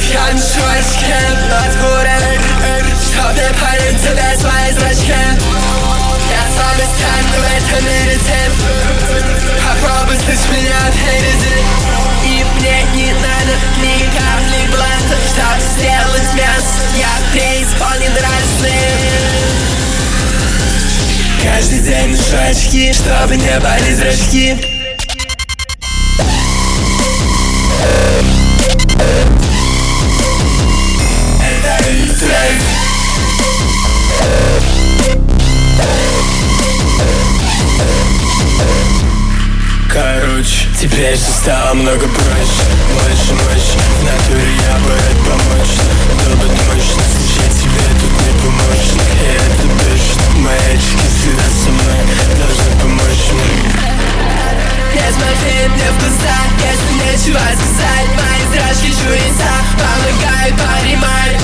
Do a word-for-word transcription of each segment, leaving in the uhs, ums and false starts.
Я ношу очки над городом, чтоб не палить тебя свои зрачки. Я самый странный в этом мире тип. Попробуй слышь меня впереди. И мне не надо ни капли бланта, чтоб сделать мясо. Я преисполнен радостным. Каждый день ношу очки, чтобы не болели зрачки. Это Ильтрейк. Короче, теперь все стало много проще. Больше мощи, в натуре я бы рад помочь. Был бы мощно, случай тебе тут не помощник. И это точно, мои очки всегда со мной должны помочь мне. Не смотри мне в глаза, если нечего сказать. Мои зрачки чудеса помогают понимать.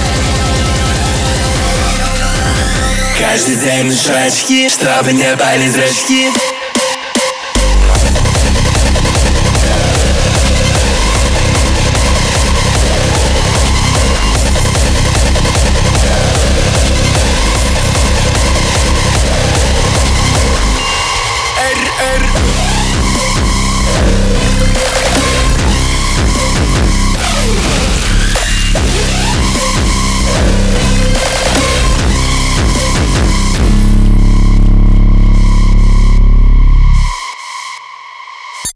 Каждый день ношу очки, чтобы не болели зрачки.